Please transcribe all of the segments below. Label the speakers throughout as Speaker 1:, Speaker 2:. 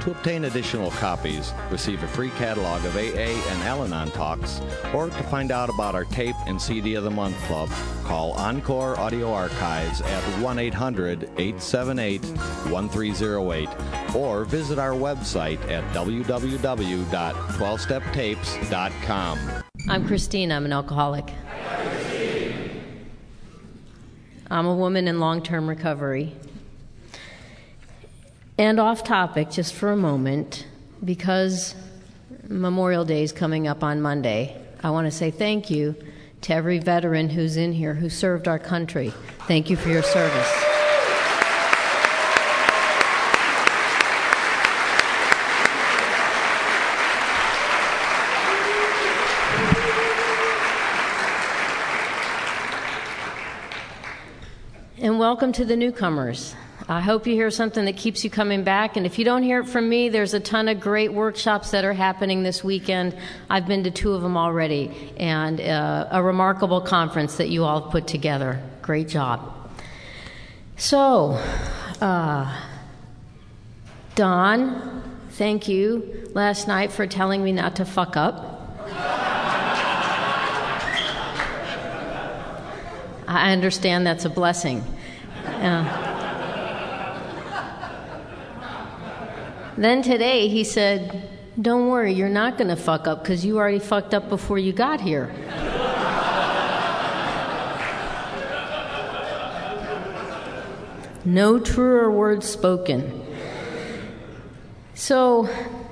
Speaker 1: To obtain additional copies, receive a free catalog of AA and Al-Anon talks, or to find out about our tape and CD of the Month Club, call Encore Audio Archives at 1-800-878-1308 or visit our website at www.12steptapes.com.
Speaker 2: I'm Christine. I'm an alcoholic. I'm a woman in long-term recovery. And off topic, just for a moment, because Memorial Day is coming up on Monday, I want to say thank you to every veteran who's in here who served our country. Thank you for your service. And welcome to the newcomers. I hope you hear something that keeps you coming back. And if you don't hear it from me, there's a ton of great workshops that are happening this weekend. I've been to 2 of them already, and a remarkable conference that you all put together. Great job. So, Don, thank you last night for telling me not to fuck up. I understand that's a blessing. Then today he said, don't worry, you're not going to fuck up because you already fucked up before you got here. No truer words spoken. So,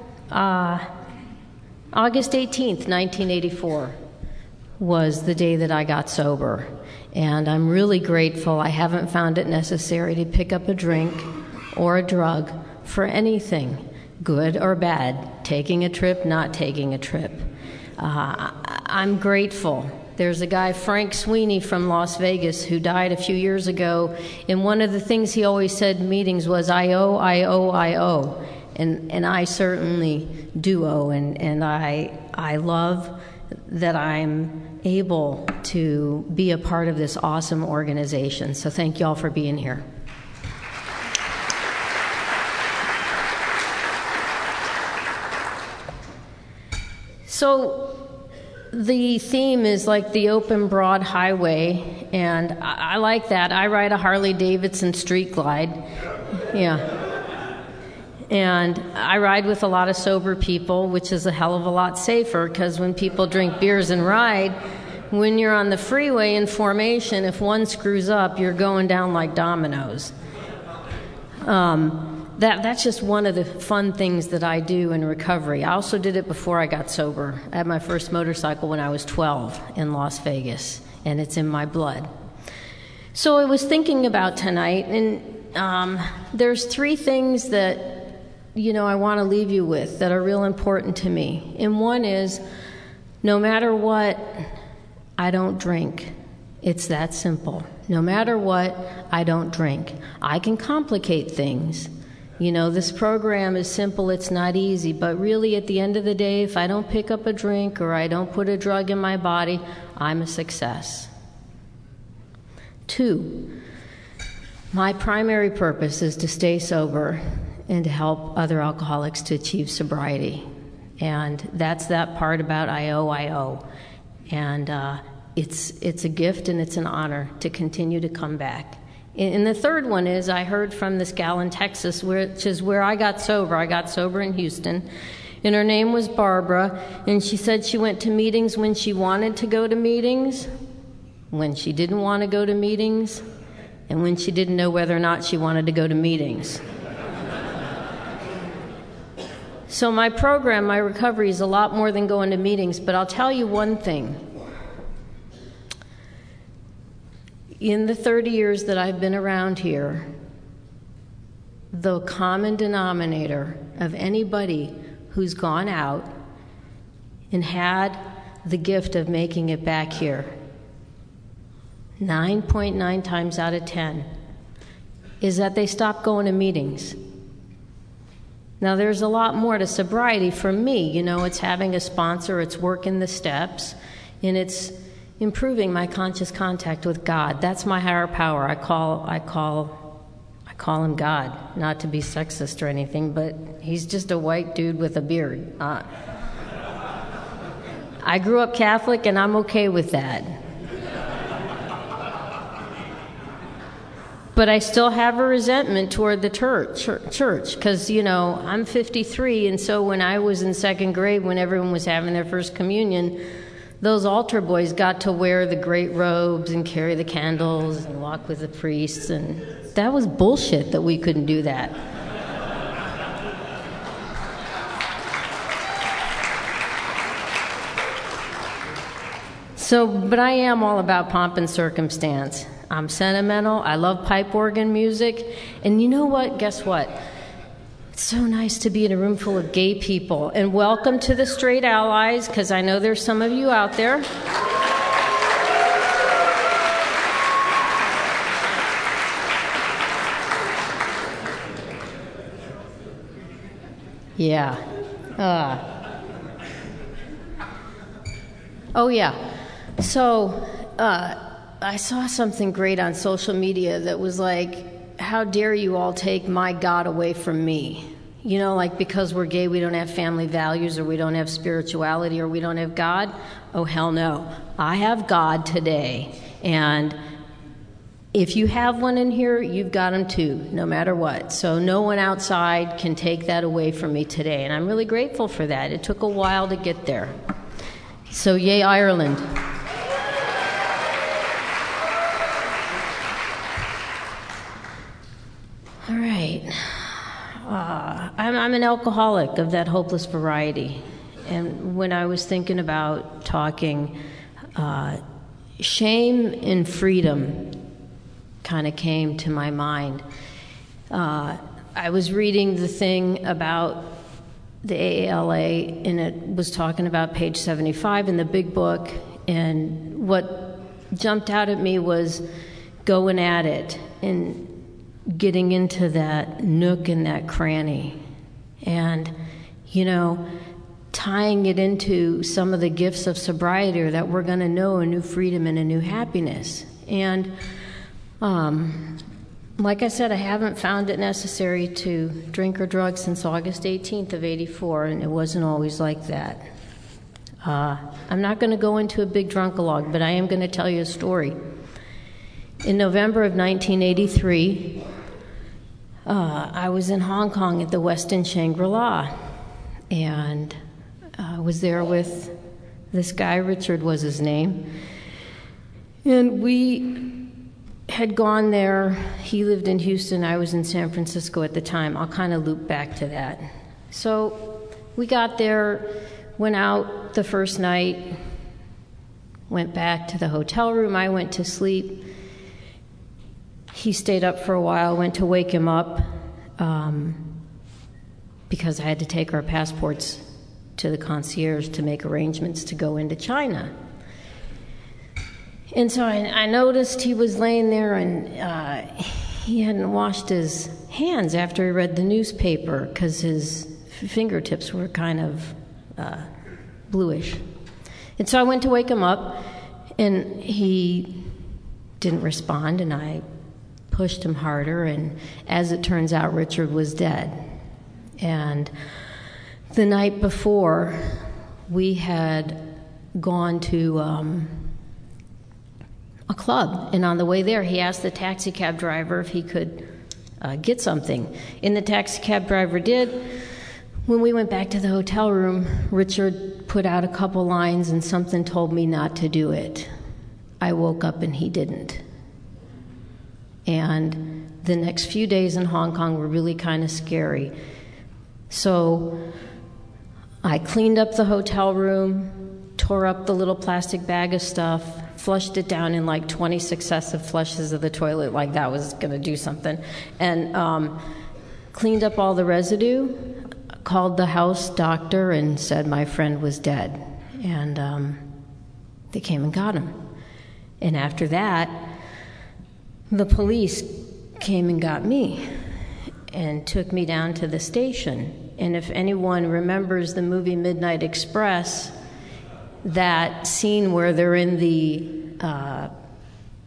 Speaker 2: August 18th, 1984 was the day that I got sober. And I'm really grateful. I haven't found it necessary to pick up a drink or a drug for anything, good or bad, taking a trip, not taking a trip. I'm grateful. There's a guy, Frank Sweeney from Las Vegas, who died a few years ago, and one of the things he always said in meetings was, I owe. And I certainly do owe, and I love that I'm able to be a part of this awesome organization. So thank you all for being here. So the theme is like the open, broad highway, and I like that. I ride a Harley-Davidson Street Glide. Yeah. And I ride with a lot of sober people, which is a hell of a lot safer, because when people drink beers and ride, when you're on the freeway in formation, if one screws up, you're going down like dominoes. That's just one of the fun things that I do in recovery. I also did it before I got sober. I had my first motorcycle when I was 12 in Las Vegas, and it's in my blood. So I was thinking about tonight, and there's 3 things that I want to leave you with that are real important to me. And one is, no matter what, I don't drink. It's that simple. No matter what, I don't drink. I can complicate things. This program is simple, it's not easy, but really at the end of the day, if I don't pick up a drink or I don't put a drug in my body, I'm a success. 2, my primary purpose is to stay sober and to help other alcoholics to achieve sobriety. And that's that part about I owe. And it's a gift and it's an honor to continue to come back. And the third one is, I heard from this gal in Texas, which is where I got sober. I got sober in Houston. And her name was Barbara. And she said she went to meetings when she wanted to go to meetings, when she didn't want to go to meetings, and when she didn't know whether or not she wanted to go to meetings. So my program, my recovery, is a lot more than going to meetings, but I'll tell you one thing. In the 30 years that I've been around here, the common denominator of anybody who's gone out and had the gift of making it back here, 9.9 times out of 10, is that they stopped going to meetings. Now, there's a lot more to sobriety for me. It's having a sponsor, it's working the steps, and it's improving my conscious contact with God. That's my higher power. I call call him God, not to be sexist or anything, but he's just a white dude with a beard. I grew up Catholic, and I'm okay with that. But I still have a resentment toward the church, because, I'm 53, and so when I was in second grade, when everyone was having their first communion, those altar boys got to wear the great robes and carry the candles and walk with the priests, and that was bullshit that we couldn't do that. But I am all about pomp and circumstance. I'm sentimental. I love pipe organ music. And you know what? Guess what? It's so nice to be in a room full of gay people. And welcome to the Straight Allies, because I know there's some of you out there. Yeah. Oh, yeah. So, I saw something great on social media that was like, how dare you all take my God away from me? Because we're gay, we don't have family values, or we don't have spirituality, or we don't have God? Oh, hell no. I have God today. And if you have one in here, you've got him too, no matter what. So no one outside can take that away from me today. And I'm really grateful for that. It took a while to get there. So yay, Ireland. All right. I'm an alcoholic of that hopeless variety. And when I was thinking about talking, shame and freedom kind of came to my mind. I was reading the thing about the AALA, and it was talking about page 75 in the big book, and what jumped out at me was going at it and getting into that nook and that cranny, and tying it into some of the gifts of sobriety, or that we're going to know a new freedom and a new happiness. And like I said, I haven't found it necessary to drink or drug since August 18th of 84, and it wasn't always like that. I'm not going to go into a big drunkalogue, but I am going to tell you a story. In November of 1983, I was in Hong Kong at the Westin Shangri-La, and I was there with this guy, Richard was his name, and we had gone there. He lived in Houston, I was in San Francisco at the time. I'll kind of loop back to that. So we got there, went out the first night, went back to the hotel room. I went to sleep. He stayed up for a while, went to wake him up because I had to take our passports to the concierge to make arrangements to go into China. And so I noticed he was laying there, and he hadn't washed his hands after he read the newspaper because his fingertips were kind of bluish. And so I went to wake him up, and he didn't respond, and I pushed him harder, and as it turns out, Richard was dead. And the night before, we had gone to a club, and on the way there, he asked the taxi cab driver if he could get something. And the taxi cab driver did. When we went back to the hotel room, Richard put out a couple lines, and something told me not to do it. I woke up and he didn't. And the next few days in Hong Kong were really kind of scary. So I cleaned up the hotel room, tore up the little plastic bag of stuff, flushed it down in like 20 successive flushes of the toilet, like that was going to do something, and cleaned up all the residue, called the house doctor, and said my friend was dead. And they came and got him. And after that, the police came and got me and took me down to the station. And if anyone remembers the movie Midnight Express, that scene where they're in the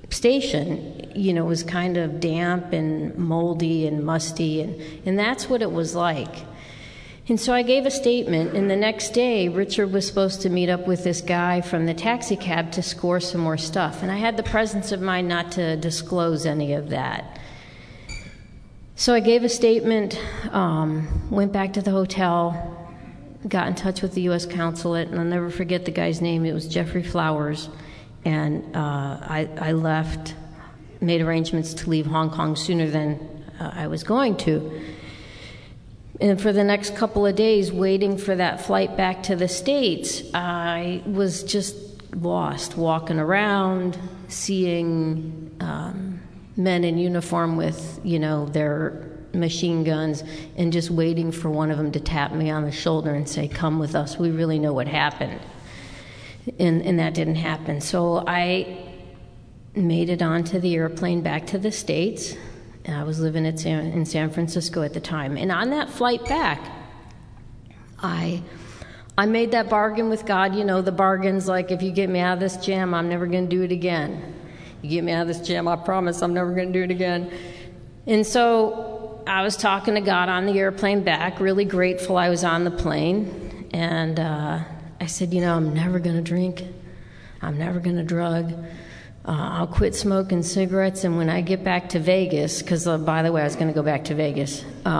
Speaker 2: station, was kind of damp and moldy and musty, and that's what it was like. And so I gave a statement, and the next day, Richard was supposed to meet up with this guy from the taxi cab to score some more stuff, and I had the presence of mind not to disclose any of that. So I gave a statement, went back to the hotel, got in touch with the U.S. consulate, and I'll never forget the guy's name. It was Jeffrey Flowers, and I left, made arrangements to leave Hong Kong sooner than I was going to. And for the next couple of days, waiting for that flight back to the States, I was just lost, walking around, seeing men in uniform with, their machine guns, and just waiting for one of them to tap me on the shoulder and say, "Come with us, we really know what happened." And that didn't happen. So I made it onto the airplane back to the States. I was living in San Francisco at the time. And on that flight back, I made that bargain with God. The bargain's like, if you get me out of this jam, I'm never going to do it again. You get me out of this jam, I promise I'm never going to do it again. And so I was talking to God on the airplane back, really grateful I was on the plane. And I said, I'm never going to drink. I'm never going to drug. I'll quit smoking cigarettes, and when I get back to Vegas, because, by the way, I was going to go back to Vegas,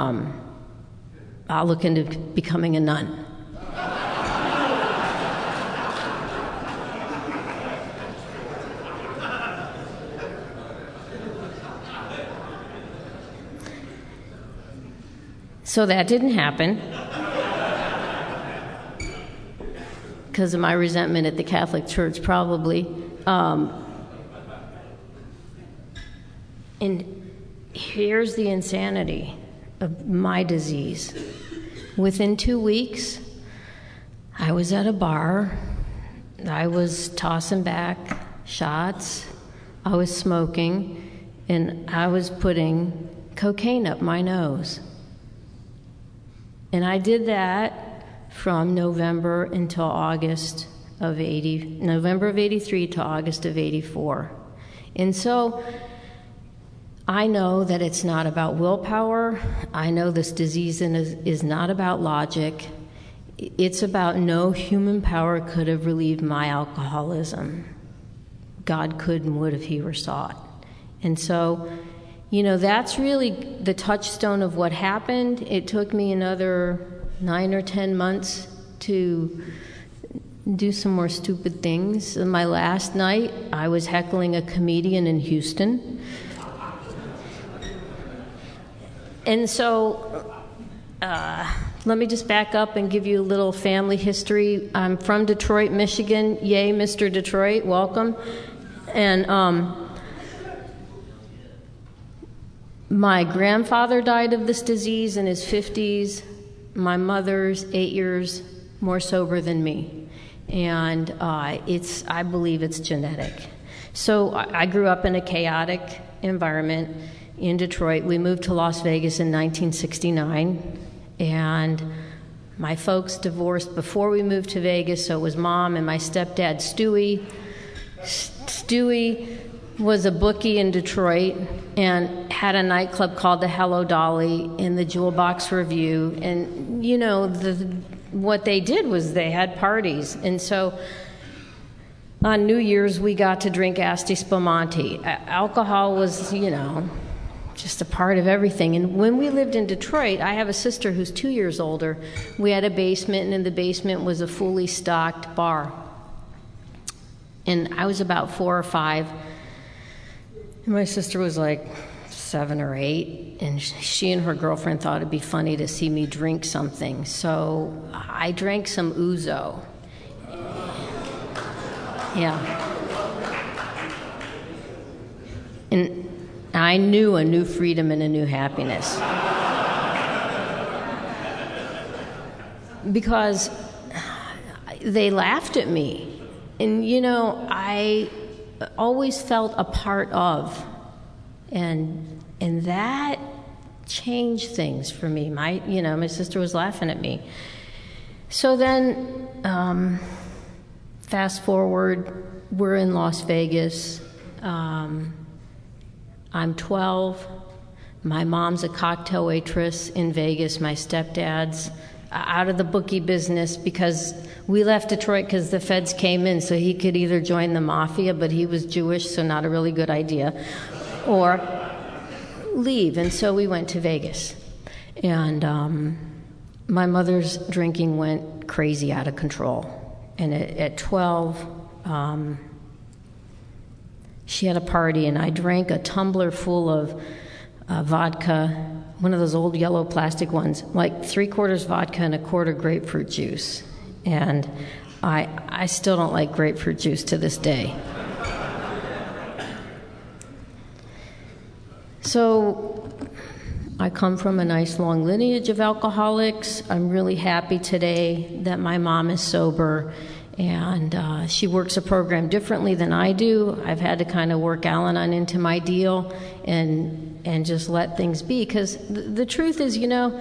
Speaker 2: I'll look into becoming a nun. So that didn't happen because of my resentment at the Catholic Church, probably. And here's the insanity of my disease. Within 2 weeks, I was at a bar. I was tossing back shots. I was smoking, and I was putting cocaine up my nose. And I did that from November until August of November of 83 to August of 84. And so I know that it's not about willpower. I know this disease is not about logic. It's about no human power could have relieved my alcoholism. God could and would if he were sought. And so, that's really the touchstone of what happened. It took me another 9 or 10 months to do some more stupid things. My last night, I was heckling a comedian in Houston. And so, let me just back up and give you a little family history. I'm from Detroit, Michigan. Yay, Mr. Detroit, welcome. And my grandfather died of this disease in his 50s. My mother's 8 years more sober than me. And I believe it's genetic. So I grew up in a chaotic environment in Detroit. We moved to Las Vegas in 1969, and my folks divorced before we moved to Vegas, so it was Mom and my stepdad, Stewie. Stewie was a bookie in Detroit and had a nightclub called the Hello Dolly in the Jewel Box Review. And, what they did was they had parties. And so on New Year's, we got to drink Asti Spumante. Alcohol was, just a part of everything. And when we lived in Detroit, I have a sister who's 2 years older. We had a basement, and in the basement was a fully stocked bar. And I was about 4 or 5. And my sister was like 7 or 8, and she and her girlfriend thought it'd be funny to see me drink something. So I drank some ouzo. Yeah. And I knew a new freedom and a new happiness. Because they laughed at me. And, I always felt a part of. And that changed things for me. My sister was laughing at me. So then, fast forward, we're in Las Vegas. I'm 12. My mom's a cocktail waitress in Vegas. My stepdad's out of the bookie business because we left Detroit because the feds came in, so he could either join the mafia, but he was Jewish, so not a really good idea, or leave. And so we went to Vegas. And my mother's drinking went crazy out of control. And at 12, she had a party, and I drank a tumbler full of vodka, one of those old yellow plastic ones, like 3/4 vodka and 1/4 grapefruit juice. And I still don't like grapefruit juice to this day. So I come from a nice long lineage of alcoholics. I'm really happy today that my mom is sober, and she works a program differently than I do. I've had to kind of work Al-Anon into my deal and just let things be, because the truth is,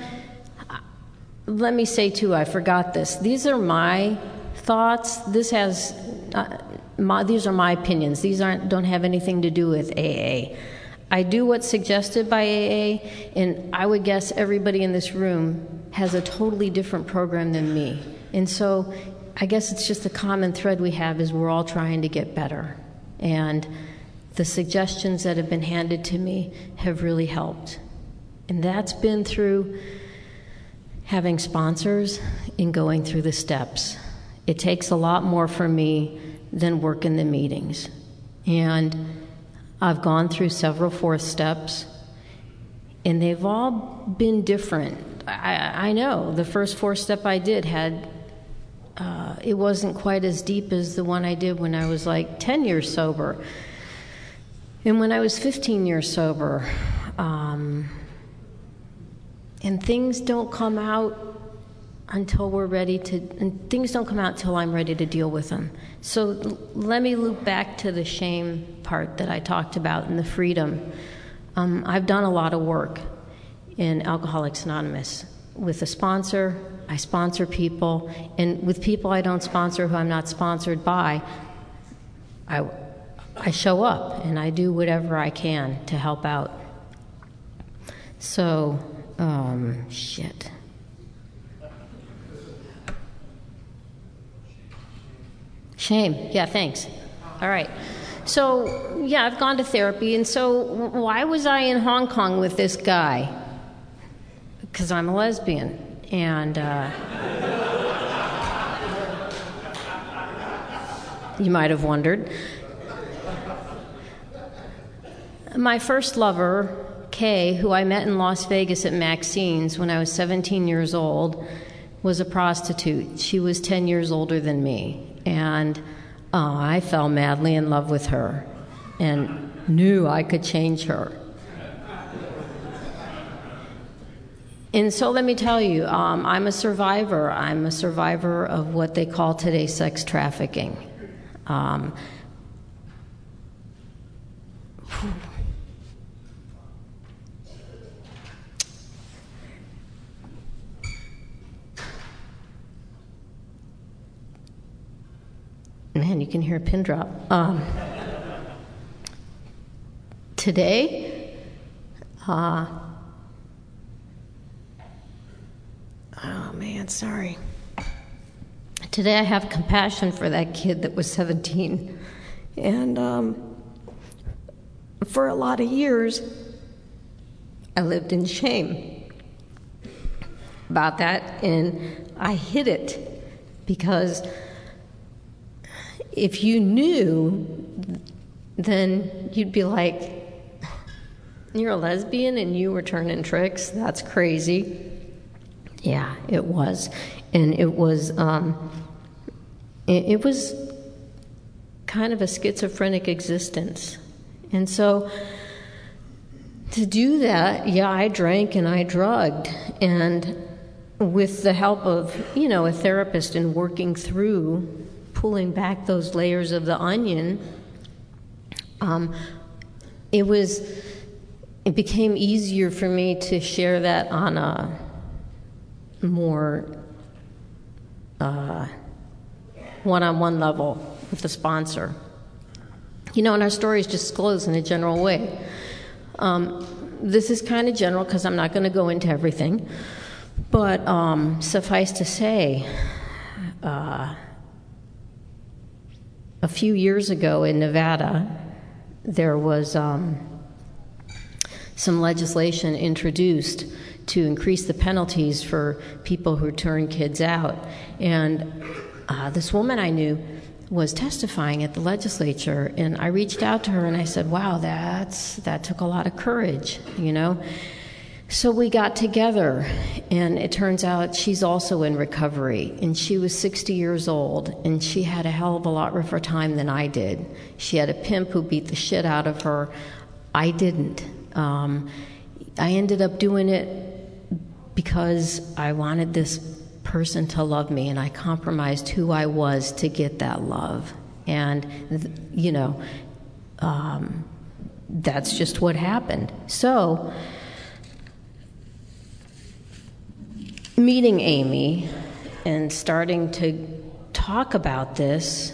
Speaker 2: let me say too, I forgot this. These are my thoughts. These are my opinions. These don't have anything to do with AA. I do what's suggested by AA, and I would guess everybody in this room has a totally different program than me. And so I guess it's just the common thread we have is we're all trying to get better. And the suggestions that have been handed to me have really helped. And that's been through having sponsors and going through the steps. It takes a lot more for me than working the meetings. And I've gone through several fourth steps, and they've all been different. I know the first fourth step I did it wasn't quite as deep as the one I did when I was like 10 years sober. And when I was 15 years sober, and things don't come out until we're ready to, and things don't come out until I'm ready to deal with them. So let me loop back to the shame part that I talked about and the freedom. I've done a lot of work in Alcoholics Anonymous. With a sponsor, I sponsor people, and with people I don't sponsor who I'm not sponsored by, I show up and I do whatever I can to help out. So, shit. Shame. Yeah, thanks. All right. So, yeah, I've gone to therapy, and so why was I in Hong Kong with this guy? Because I'm a lesbian, and you might have wondered. My first lover, Kay, who I met in Las Vegas at Maxine's when I was 17 years old, was a prostitute. She was 10 years older than me, and I fell madly in love with her and knew I could change her. And so let me tell you, I'm a survivor. I'm a survivor of what they call today sex trafficking. Man, you can hear a pin drop. Today, oh man, sorry. Today I have compassion for that kid that was 17. And for a lot of years, I lived in shame about that, and I hid it because if you knew, then you'd be like, you're a lesbian and you were turning tricks? That's crazy. Yeah, it was. And it was kind of a schizophrenic existence. And so to do that, yeah, I drank and I drugged. And with the help of, a therapist and working through pulling back those layers of the onion, it became easier for me to share that on a more one-on-one level with the sponsor. And our stories just close in a general way. This is kind of general because I'm not going to go into everything. But suffice to say, a few years ago in Nevada, there was some legislation introduced to increase the penalties for people who turn kids out. And this woman I knew was testifying at the legislature, and I reached out to her and I said, wow, that took a lot of courage, So we got together, and it turns out she's also in recovery, and she was 60 years old, and she had a hell of a lot rougher time than I did. She had a pimp who beat the shit out of her. I didn't. I ended up doing it because I wanted this person to love me, and I compromised who I was to get that love. And, that's just what happened. So, meeting Amy and starting to talk about this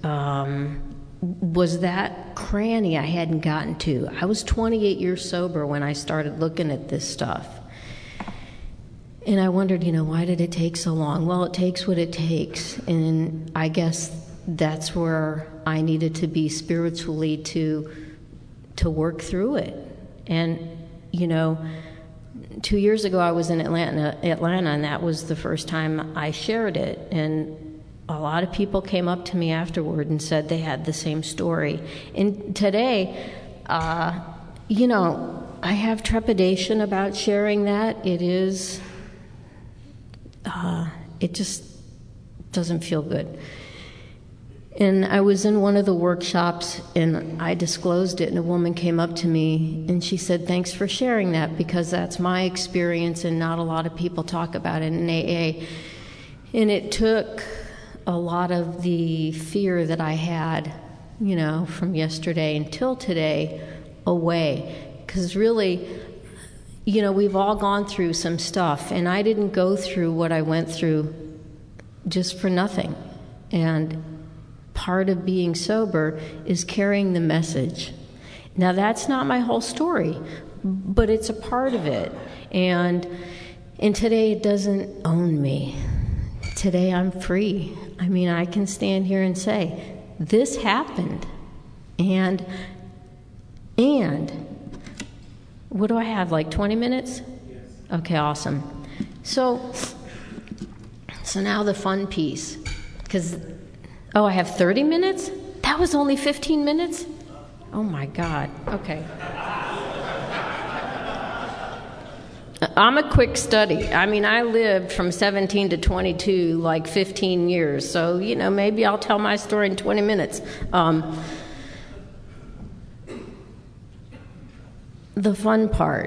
Speaker 2: was that cranny I hadn't gotten to. I was 28 years sober when I started looking at this stuff. And I wondered, why did it take so long? Well, it takes what it takes. And I guess that's where I needed to be spiritually to work through it. And, 2 years ago I was in Atlanta, and that was the first time I shared it. And a lot of people came up to me afterward and said they had the same story. And today, I have trepidation about sharing that. It just doesn't feel good. And I was in one of the workshops, and I disclosed it, and a woman came up to me, and she said, thanks for sharing that, because that's my experience, and not a lot of people talk about it in AA. And it took a lot of the fear that I had, from yesterday until today away. Because really, we've all gone through some stuff, and I didn't go through what I went through just for nothing. And part of being sober is carrying the message. Now, that's not my whole story, but it's a part of it. And today it doesn't own me. Today I'm free. I can stand here and say, this happened. And what do I have, like 20 minutes? Yes. Okay, awesome. So now the fun piece. I have 30 minutes? That was only 15 minutes? Oh my God. Okay. I'm a quick study. I lived from 17 to 22, like 15 years. So, maybe I'll tell my story in 20 minutes. The fun part.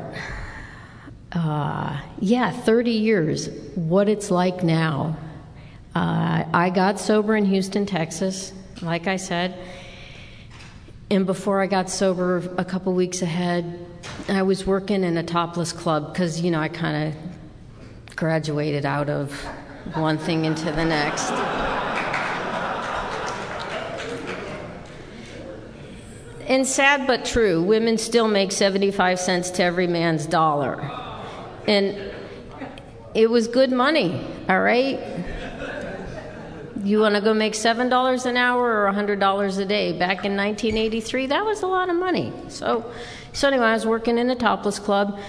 Speaker 2: 30 years. What it's like now. I got sober in Houston, Texas, like I said. And before I got sober, a couple weeks ahead, I was working in a topless club because, I kind of graduated out of one thing into the next. And sad but true, women still make 75 cents to every man's dollar. And it was good money, all right? You want to go make $7 an hour or $100 a day? Back in 1983, that was a lot of money. So anyway, I was working in a topless club,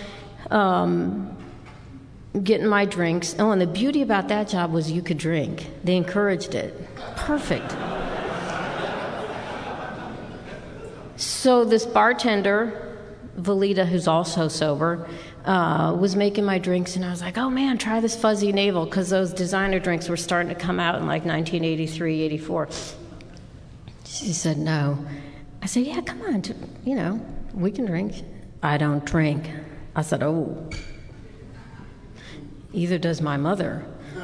Speaker 2: getting my drinks. Oh, and the beauty about that job was you could drink. They encouraged it. Perfect. So this bartender, Valita, who's also sober, was making my drinks, and I was like, oh man, try this fuzzy navel, because those designer drinks were starting to come out in like 1983, 84. She said, no. I said, yeah, come on, we can drink. I don't drink. I said, oh, either does my mother.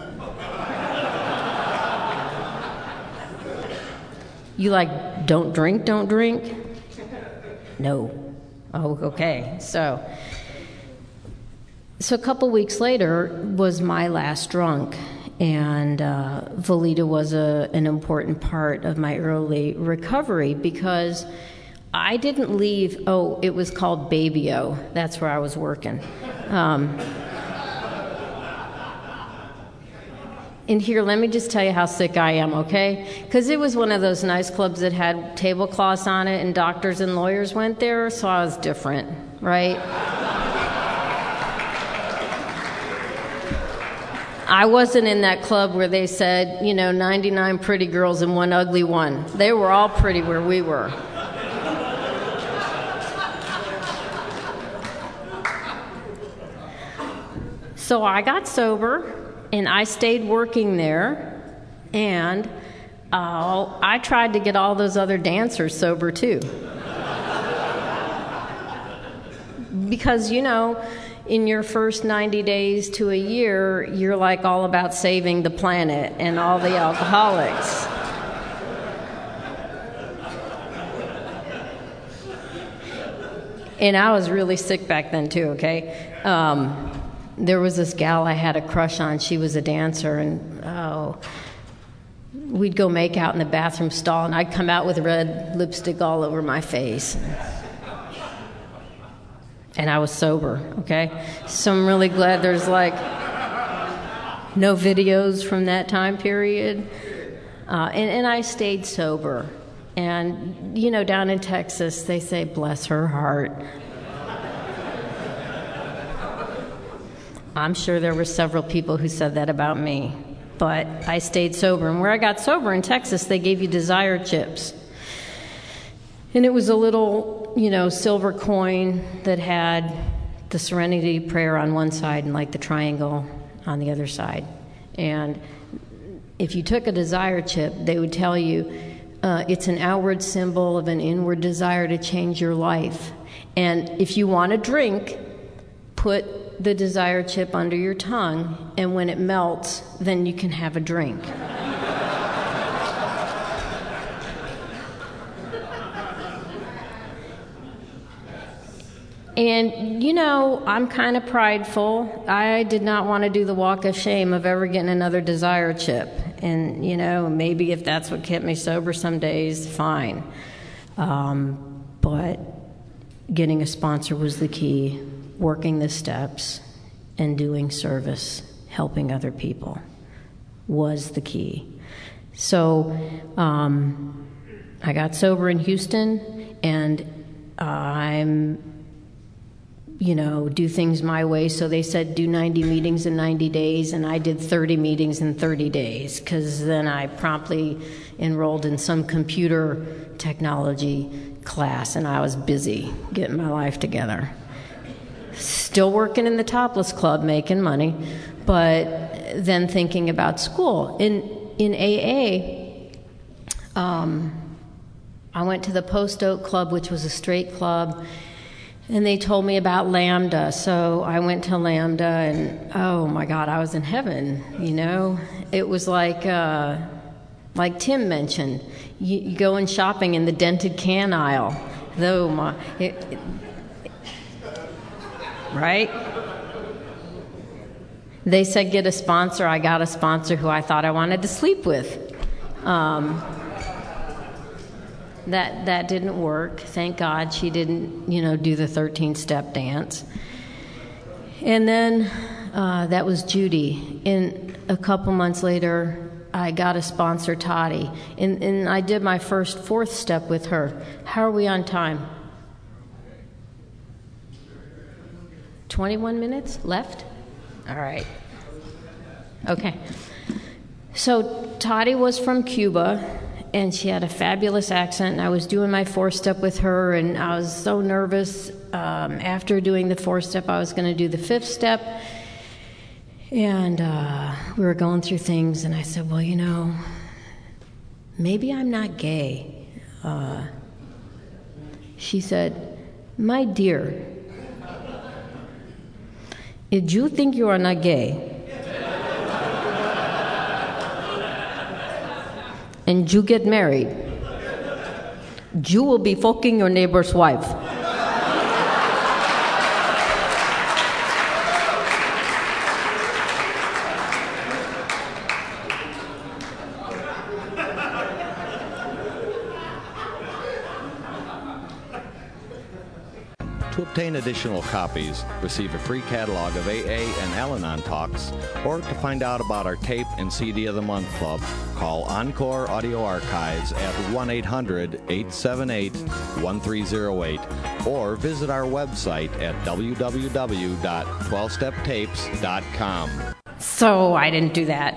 Speaker 2: You don't drink, don't drink? No. Oh, okay. So a couple weeks later was my last drunk, and Valita was an important part of my early recovery, because I didn't leave. Oh, it was called Baby-O. That's where I was working. And here, let me just tell you how sick I am, okay? Because it was one of those nice clubs that had tablecloths on it, and doctors and lawyers went there, so I was different, right? I wasn't in that club where they said, 99 pretty girls and one ugly one. They were all pretty where we were. So I got sober. And I stayed working there, and I tried to get all those other dancers sober too. Because, in your first 90 days to a year, you're like all about saving the planet and all the alcoholics. And I was really sick back then too, okay? There was this gal I had a crush on. She was a dancer, and we'd go make out in the bathroom stall, and I'd come out with red lipstick all over my face. And I was sober, okay? So I'm really glad there's no videos from that time period. And I stayed sober. And, down in Texas, they say, bless her heart. I'm sure there were several people who said that about me, but I stayed sober. And where I got sober in Texas, they gave you Desire chips. And it was a little, silver coin that had the Serenity Prayer on one side and the triangle on the other side. And if you took a Desire chip, they would tell you it's an outward symbol of an inward desire to change your life. And if you want to drink, put the Desire chip under your tongue, and when it melts, then you can have a drink. And, I'm kind of prideful. I did not want to do the walk of shame of ever getting another Desire chip. And, maybe if that's what kept me sober some days, fine. But getting a sponsor was the key. Working the steps and doing service, helping other people, was the key. So I got sober in Houston, and do things my way. So they said do 90 meetings in 90 days, and I did 30 meetings in 30 days, because then I promptly enrolled in some computer technology class, and I was busy getting my life together. Still working in the Topless Club, making money, but then thinking about school. In AA, I went to the Post Oak Club, which was a straight club, and they told me about Lambda. So I went to Lambda, and oh my God, I was in heaven. It was like Tim mentioned, you go in shopping in the dented can aisle. Right? They said get a sponsor. I got a sponsor who I thought I wanted to sleep with. That didn't work. Thank God she didn't, do the 13-step dance. And then that was Judy. And a couple months later, I got a sponsor, Toddy. And I did my first 4th step with her. How are we on time? 21 minutes left? All right. Okay. So Toddy was from Cuba, and she had a fabulous accent, and I was doing my 4-step with her, and I was so nervous. After doing the 4-step, I was going to do the 5th step, and we were going through things, and I said, well, maybe I'm not gay. She said, my dear, if you think you are not gay, and you get married, you will be fucking your neighbor's wife.
Speaker 1: To obtain additional copies, receive a free catalog of AA and Al-Anon talks, or to find out about our Tape and CD of the Month Club, call Encore Audio Archives at 1-800-878-1308 or visit our website at www.12steptapes.com.
Speaker 2: So I didn't do that.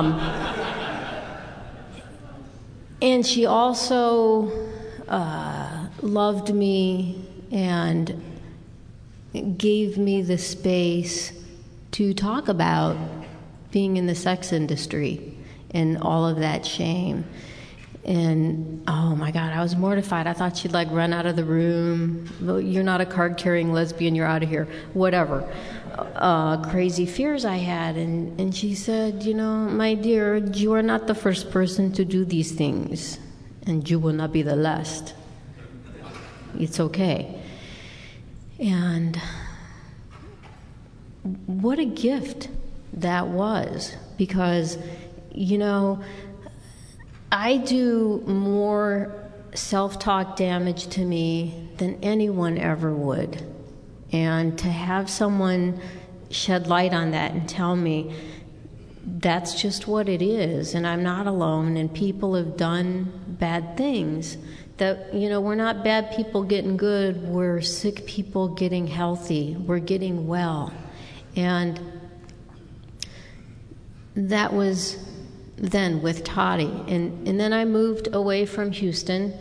Speaker 2: And she also loved me and gave me the space to talk about being in the sex industry and all of that shame. And oh my God, I was mortified. I thought she'd like run out of the room. Well, you're not a card-carrying lesbian, you're out of here. Whatever. Crazy fears I had. And she said, you know, my dear, you are not the first person to do these things, and you will not be the last. It's okay. And what a gift that was, because, you know, I do more self-talk damage to me than anyone ever would. And to have someone shed light on that and tell me that's just what it is, and I'm not alone, and people have done bad things. That, you know, we're not bad people getting good, we're sick people getting healthy, we're getting well. And that was then with Toddy. And then I moved away from Houston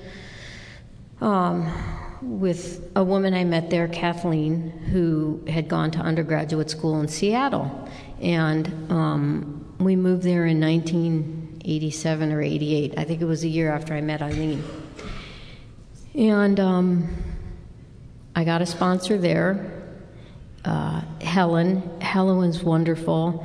Speaker 2: with a woman I met there, Kathleen, who had gone to undergraduate school in Seattle. And we moved there in 1987 or 88. I think it was a year after I met Eileen. And I got a sponsor there, Helen. Helen was wonderful,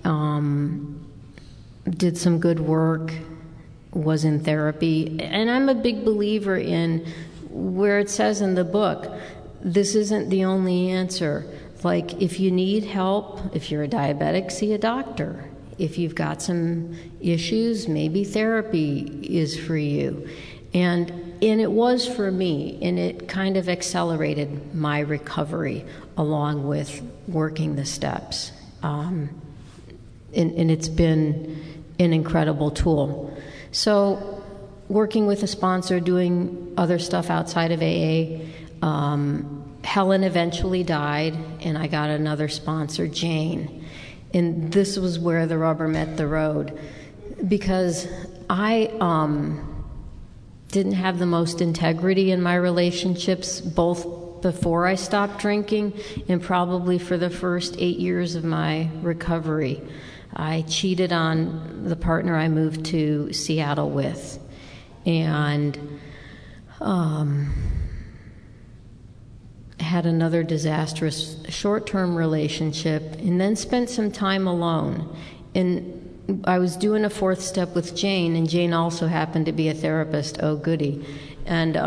Speaker 2: did some good work, was in therapy. And I'm a big believer in where it says in the book, this isn't the only answer. Like, if you need help, if you're a diabetic, see a doctor. If you've got some issues, maybe therapy is for you. And it was for me, and it kind of accelerated my recovery along with working the steps. And it's been an incredible tool. So working with a sponsor, doing other stuff outside of AA, Helen eventually died, and I got another sponsor, Jane. And this was where the rubber met the road, because I didn't have the most integrity in my relationships, both before I stopped drinking and probably for the first 8 years of my recovery. I cheated on the partner I moved to Seattle with, and had another disastrous short-term relationship, and then spent some time alone. And I was doing a fourth step with Jane, and Jane also happened to be a therapist. Oh, goody. And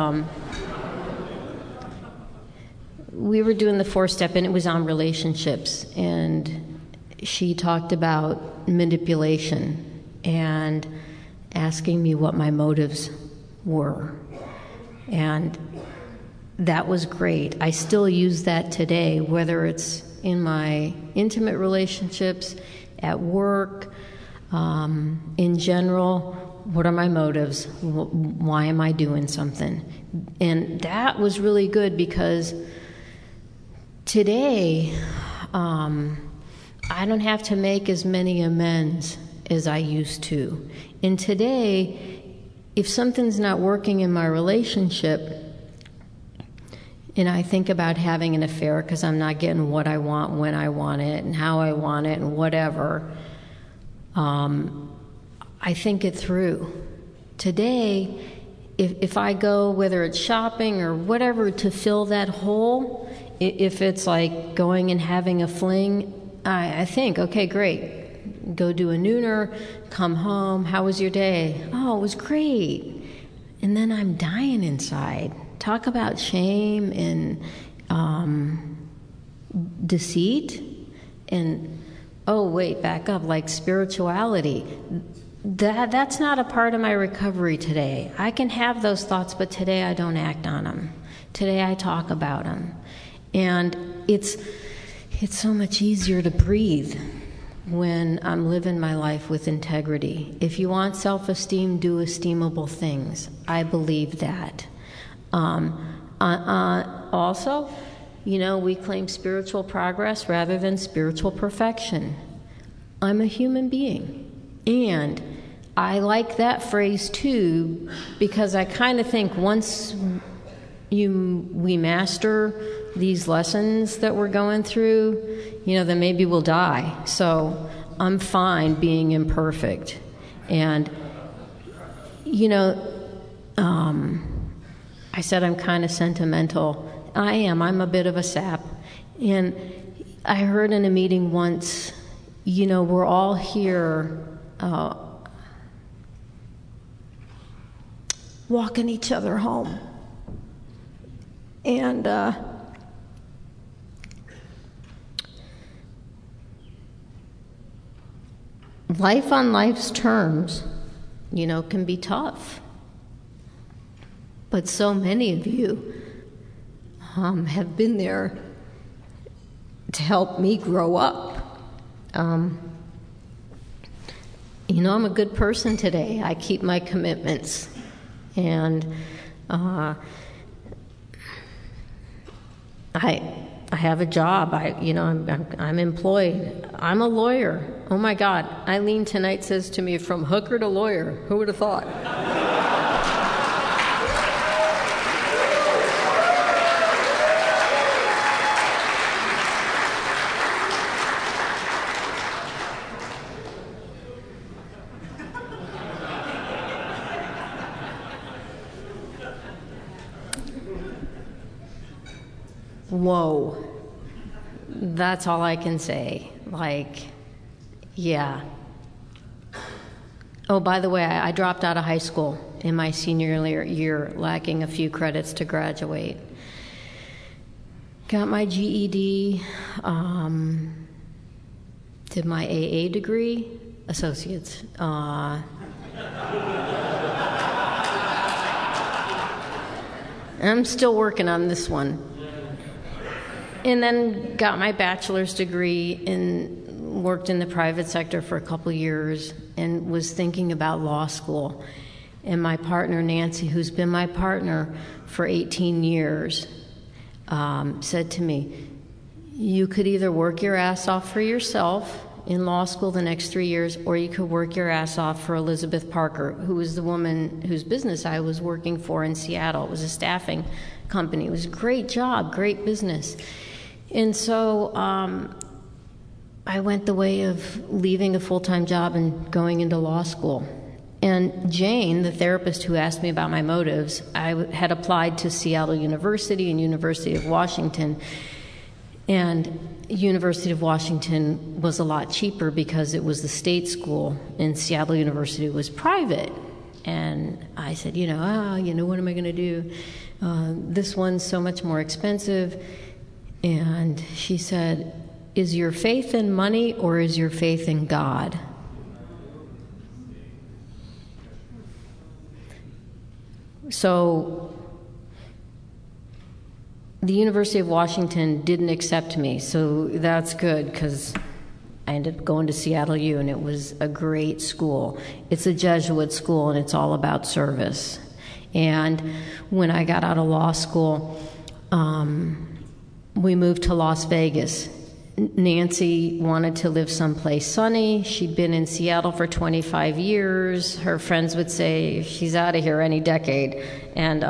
Speaker 2: we were doing the fourth step, and it was on relationships. And she talked about manipulation and asking me what my motives were. And that was great. I still use that today, whether it's in my intimate relationships, at work, in general. What are my motives? Why am I doing something? And that was really good, because today I don't have to make as many amends as I used to. And today, if something's not working in my relationship, and I think about having an affair because I'm not getting what I want when I want it and how I want it and whatever, I think it through. Today, if I go, whether it's shopping or whatever, to fill that hole, if it's like going and having a fling, I think, okay, great. Go do a nooner, come home, how was your day? Oh, it was great. And then I'm dying inside. Talk about shame and deceit. And, oh, wait, back up, like spirituality. That's not a part of my recovery today. I can have those thoughts, but today I don't act on them. Today I talk about them. And it's so much easier to breathe when I'm living my life with integrity. If you want self-esteem, do esteemable things. I believe that. Also, we claim spiritual progress rather than spiritual perfection. I'm a human being. And I like that phrase too, because I kind of think once we master these lessons that we're going through, then maybe we'll die. So I'm fine being imperfect. And, I said I'm kind of sentimental. I am. I'm a bit of a sap. And I heard in a meeting once, we're all here walking each other home. And life on life's terms, can be tough. But so many of you have been there to help me grow up. I'm a good person today. I keep my commitments. And I have a job. I'm employed. I'm a lawyer. Oh my God! Eileen tonight says to me, "From hooker to lawyer." Who would have thought? Whoa. That's all I can say. Yeah. Oh, by the way, I dropped out of high school in my senior year, lacking a few credits to graduate. Got my GED, did my AA degree, associates. I'm still working on this one. And then got my bachelor's degree and worked in the private sector for a couple years and was thinking about law school. And my partner, Nancy, who's been my partner for 18 years, said to me, you could either work your ass off for yourself in law school the next 3 years, or you could work your ass off for Elizabeth Parker, who was the woman whose business I was working for in Seattle. It was a staffing company. It was a great job, great business. And so I went the way of leaving a full-time job and going into law school. And Jane, the therapist who asked me about my motives, I had applied to Seattle University and University of Washington. And University of Washington was a lot cheaper because it was the state school, and Seattle University was private. And I said, what am I going to do? This one's so much more expensive. And she said, is your faith in money or is your faith in God? So the University of Washington didn't accept me, so that's good because I ended up going to Seattle U, and it was a great school. It's a Jesuit school, and it's all about service. And when I got out of law school, we moved to Las Vegas. Nancy wanted to live someplace sunny. She'd been in Seattle for 25 years. Her friends would say, she's out of here any decade. And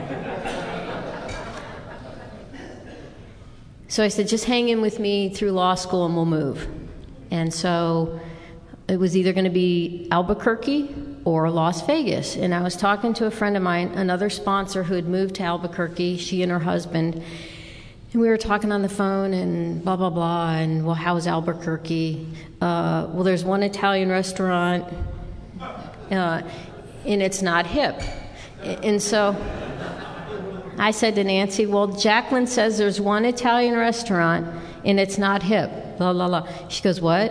Speaker 2: so I said, just hang in with me through law school and we'll move. And so it was either going to be Albuquerque or Las Vegas. And I was talking to a friend of mine, another sponsor who had moved to Albuquerque, she and her husband. And we were talking on the phone and blah, blah, blah. And, well, how's Albuquerque? Well, there's one Italian restaurant, and it's not hip. And so I said to Nancy, well, Jacqueline says there's one Italian restaurant, and it's not hip. Blah, blah, blah. She goes, what?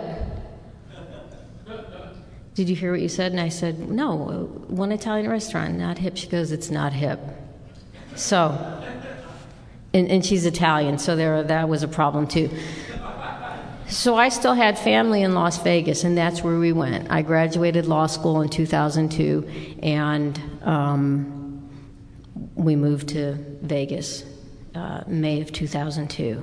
Speaker 2: Did you hear what you said? And I said, no, one Italian restaurant, not hip. She goes, it's not hip. So And she's Italian, so that was a problem too. So I still had family in Las Vegas, and that's where we went. I graduated law school in 2002, and we moved to Vegas, May of 2002.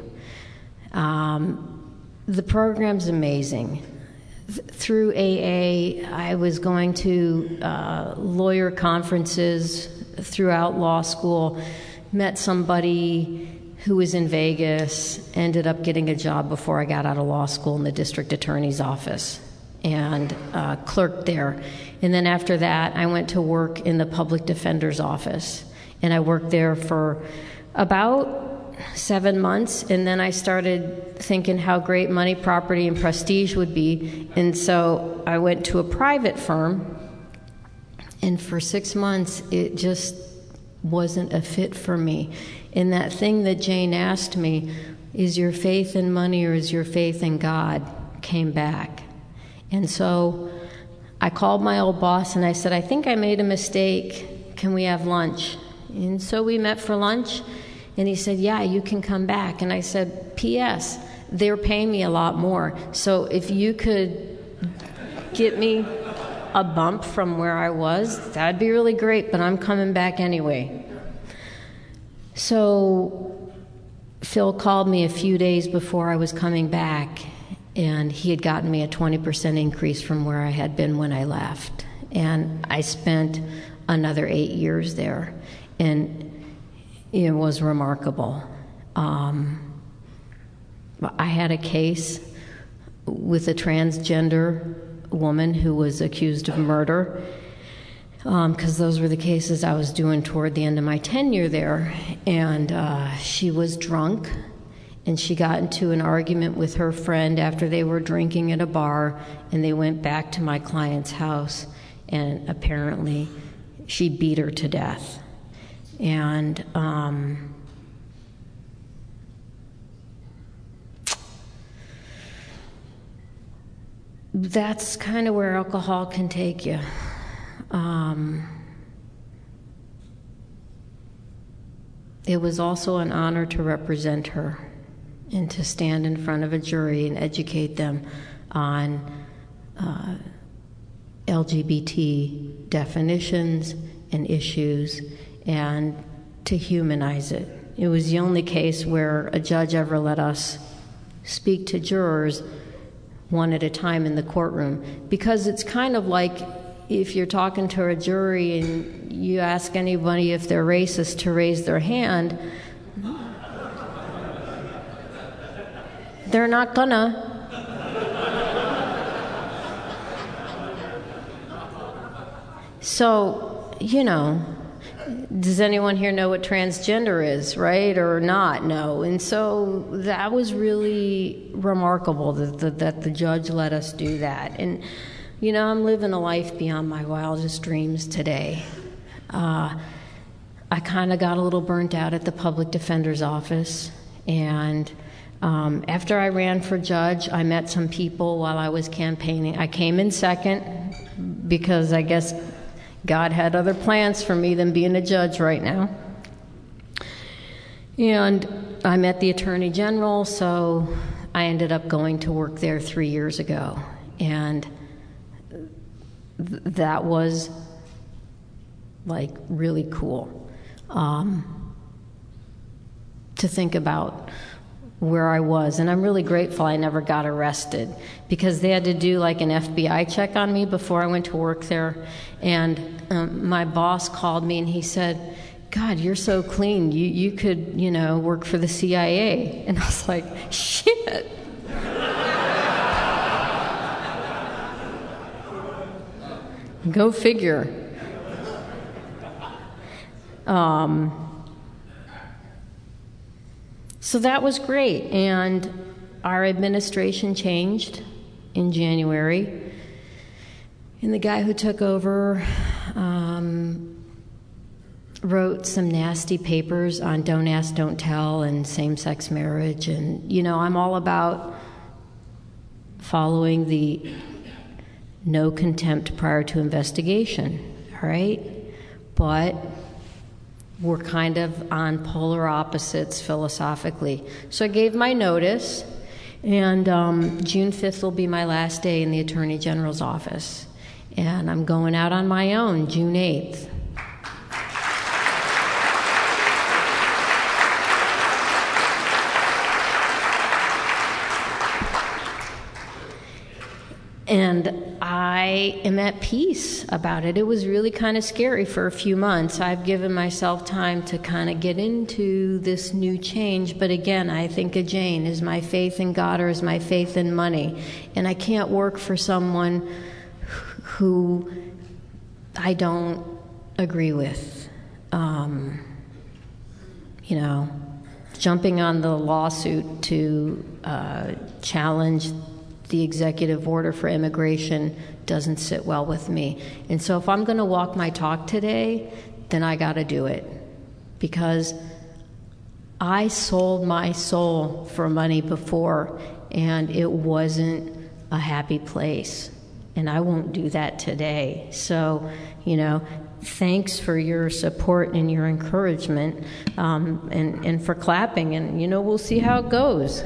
Speaker 2: The program's amazing. Through AA, I was going to lawyer conferences throughout law school, met somebody who was in Vegas, ended up getting a job before I got out of law school in the district attorney's office, and clerked there. And then after that, I went to work in the public defender's office, and I worked there for about 7 months, and then I started thinking how great money, property, and prestige would be, and so I went to a private firm, and for 6 months, it just wasn't a fit for me. And that thing that Jane asked me, is your faith in money or is your faith in God, came back. And so I called my old boss and I said, I think I made a mistake. Can we have lunch? And so we met for lunch, and he said, yeah, you can come back. And I said, P.S., they're paying me a lot more. So if you could get me a bump from where I was, that'd be really great, but I'm coming back anyway. So Phil called me a few days before I was coming back, and he had gotten me a 20% increase from where I had been when I left. And I spent another 8 years there, and it was remarkable. I had a case with a transgender woman who was accused of murder, because those were the cases I was doing toward the end of my tenure there. And she was drunk, and she got into an argument with her friend after they were drinking at a bar, and they went back to my client's house, and apparently she beat her to death. And that's kind of where alcohol can take you. It was also an honor to represent her and to stand in front of a jury and educate them on LGBT definitions and issues, and to humanize it. It was the only case where a judge ever let us speak to jurors one at a time in the courtroom, because it's kind of like if you're talking to a jury and you ask anybody if they're racist to raise their hand, they're not gonna. So, does anyone here know what transgender is, right, or not? No. And so that was really remarkable that the judge let us do that. And, I'm living a life beyond my wildest dreams today. I kind of got a little burnt out at the public defender's office, and after I ran for judge, I met some people while I was campaigning. I came in second because I guess God had other plans for me than being a judge right now. And I met the Attorney General, so I ended up going to work there 3 years ago. And that was, really cool to think about where I was. And I'm really grateful I never got arrested, because they had to do an FBI check on me before I went to work there. And my boss called me and he said, God, you're so clean. You could, work for the CIA. And I was like, shit. Go figure. So that was great, and our administration changed in January, and the guy who took over wrote some nasty papers on don't ask, don't tell, and same-sex marriage, and I'm all about following the no contempt prior to investigation, all right? But we're kind of on polar opposites philosophically. So I gave my notice, and June 5th will be my last day in the Attorney General's office. And I'm going out on my own June 8th. And I am at peace about it. It was really kind of scary for a few months. I've given myself time to kind of get into this new change. But again, I think of Jane, is my faith in God or is my faith in money? And I can't work for someone who I don't agree with. Jumping on the lawsuit to challenge the executive order for immigration doesn't sit well with me. And so if I'm going to walk my talk today, then I got to do it. Because I sold my soul for money before, and it wasn't a happy place. And I won't do that today. So, thanks for your support and your encouragement, and for clapping. And, we'll see how it goes.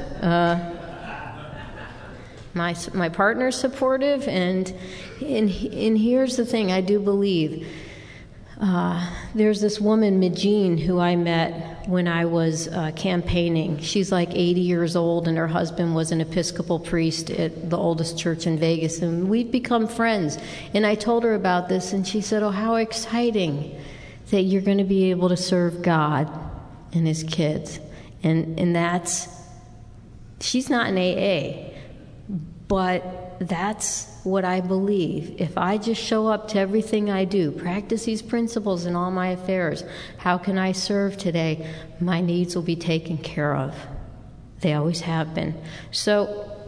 Speaker 2: My partner's supportive, and here's the thing, I do believe. There's this woman, Majeen, who I met when I was campaigning. She's like 80 years old, and her husband was an Episcopal priest at the oldest church in Vegas, and we've become friends. And I told her about this, and she said, "Oh, how exciting that you're going to be able to serve God and His kids." And that's, she's not an AA. But that's what I believe. If I just show up to everything I do, practice these principles in all my affairs, how can I serve today? My needs will be taken care of. They always have been. So,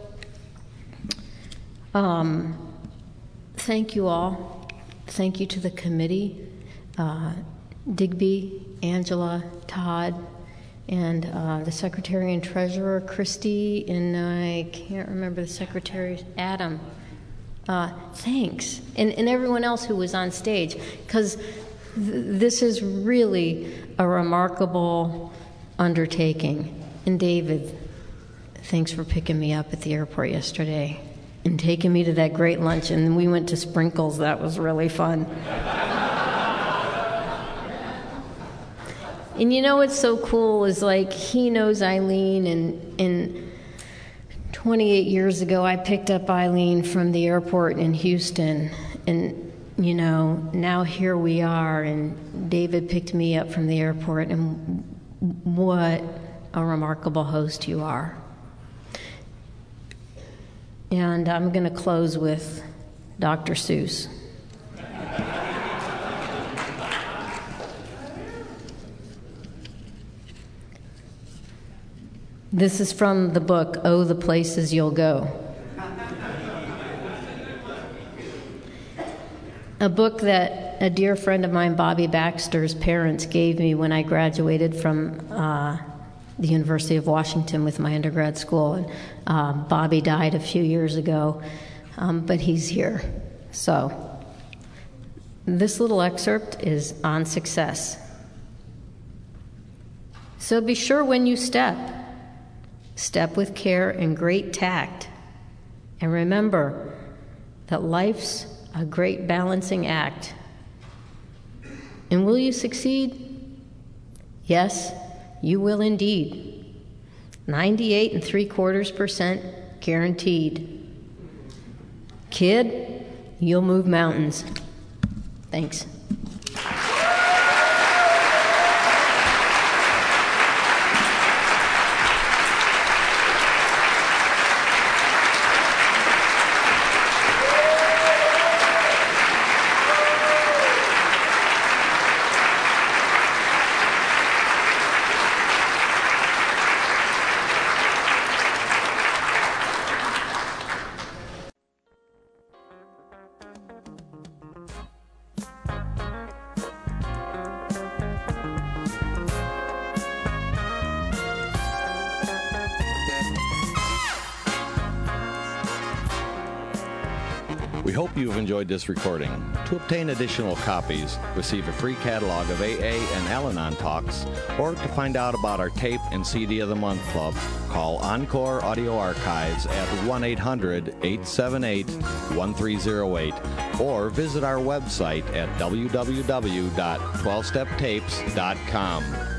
Speaker 2: thank you all. Thank you to the committee, Digby, Angela, Todd, and the Secretary and Treasurer, Christy, and I can't remember the Secretary, Adam. Thanks. And everyone else who was on stage, because this is really a remarkable undertaking. And David, thanks for picking me up at the airport yesterday and taking me to that great lunch. And we went to Sprinkles. That was really fun. And what's so cool is, like, he knows Eileen, and 28 years ago I picked up Eileen from the airport in Houston, and, now here we are, and David picked me up from the airport, and what a remarkable host you are. And I'm going to close with Dr. Seuss. This is from the book, Oh, the Places You'll Go. A book that a dear friend of mine, Bobby Baxter's parents, gave me when I graduated from the University of Washington with my undergrad school. And, Bobby died a few years ago, but he's here. So this little excerpt is on success. So be sure when you step with care and great tact. And remember that life's a great balancing act. And will you succeed? Yes, you will indeed. 98.75% guaranteed. Kid, you'll move mountains. Thanks.
Speaker 1: We hope you've enjoyed this recording. To obtain additional copies, receive a free catalog of AA and Al-Anon talks, or to find out about our Tape and CD of the Month Club, call Encore Audio Archives at 1-800-878-1308 or visit our website at www.12steptapes.com.